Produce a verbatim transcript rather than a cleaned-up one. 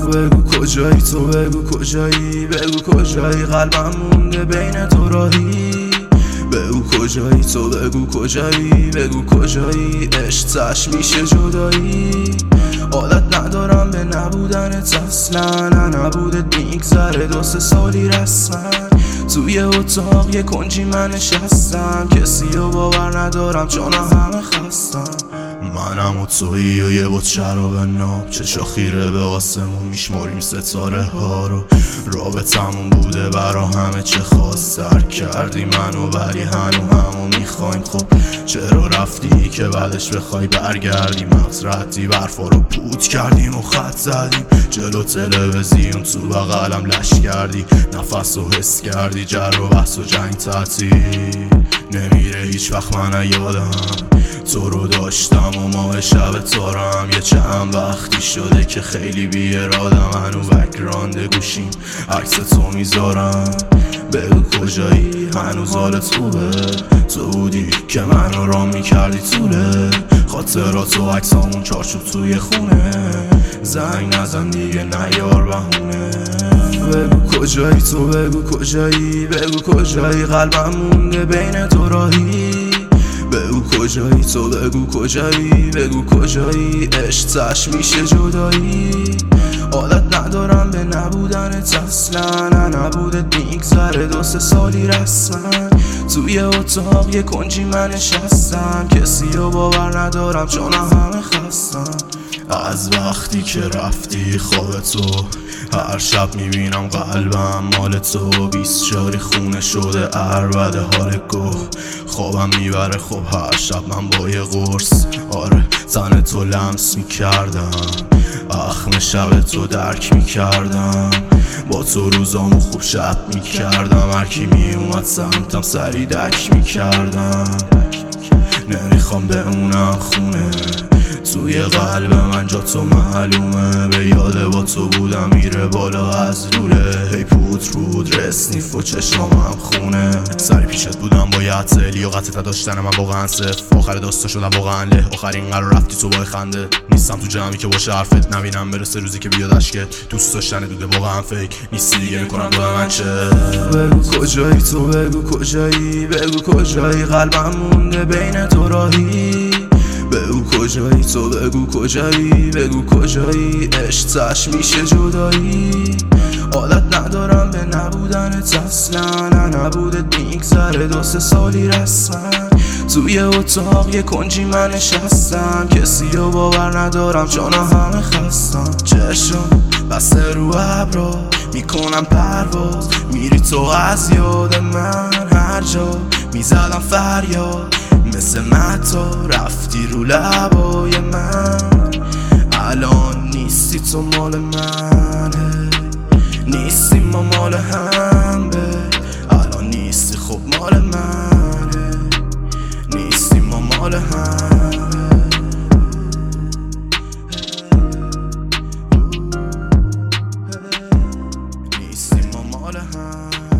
بگو کجایی، تو بگو کجایی، بگو کجایی، قلبم مونده بین تو راهی. بگو کجایی، تو بگو کجایی، بگو کجایی، عشق میشه جدایی. عادت ندارم به نبودنت اصلا، نه نبودت میگذره دو سه سالی رسما. توی اتاق یه کنجی من نشستم، کسی رو باور ندارم چون همه خستم. منم و تویی و یه بوت شراب ناب، چشا خیره به آسمون میشماریم ستاره ها رو. رابطمون بوده برا همه چه خاص، سر کردی منو ولی هنو همو میخوایم. خب چرا رفتی که بعدش بخوای برگردی؟ مغز ردی برفا رو پود کردیم و خط زدیم، جلو تلویزیون تو بغلم لش کردی، نفس و حس کردی، جر و بحث و جنگ تعطیل نمیره هیچ وقت. من یادم تو رو داشتم و ماه شب تارم، یه چند وقتی شده که خیلی بی ارادم، هنو بک‌گراند گوشیم عکس تو میذارم. بگو کجایی، هنوز حالت خوبه؟ تو بودی که منو رام میکردی طوله خاطرات و عکسامون چارچوب توی خونه. زنگ نزن دیگه نیار بهونه. بگو کجایی، تو بگو کجایی، بگو کجایی، قلبم مونده بین تو راهی. بگو کجایی، تو بگو کجایی، بگو کجایی، عشق میشه جدایی. عادت ندارم به نبودنت اصلا، نه نبودت میگذره دو سه سالی رسما. توی اتاق یه کنجی من نشستم، کسی رو باور ندارم چون همه خستم. از وقتی که رفتی خواب تو هر شب میبینم قلبم مال تو، بیست جاری خونه شده عربده حال گوه. خوابم میبره خب هر شب من با یه قرص، آره تن تو لمس میکردم، اخم شب تو درک میکردم، با تو روزامو خوب شب میکردم، هرکی میومد سمتم سری دک میکردم. نمیخوام بمونم خونه، توی قلب من جا تو معلومه، به یاد با تو بودم میره بالا از روله. هی پود رود رسنیف و چشمام خونه، سری پیشت بودم با یه عطر لیاقتت نداشتن من واقعا صفر. آخر داستان شدم واقعا له، آخرین قرار رفتی تو با خنده. نیستم تو جمعی که باشه حرفت نبینم برسه روزی که بیاد اشکت. دوست داشتن دوده واقعا فیک نیستی دیگه، میکنم با من چه. بگو کجایی، تو بگو کجایی، بگو کجایی، قلبم مونده بین تو راهی. بگو کجایی، تو بگو کجایی، بگو کجایی، عشق میشه جدایی. عادت ندارم به نبودنت اصلا، نه نبودت میگذره دو سه سالی رسما. توی اتاق یه کنجی من نشستم، کسی رو باور ندارم چون همه خستم. چشم بسته رو ابرا میکنم پرواز، میری تو از یاد من هر جا میزدم فریاد، مثل متا رفتی رو لبای من. الان نیستی تو مال منه، نیستی ما مال هم به. الان نیستی خب مال منه، نیستی ما مال همه. نیستی ما مال هم.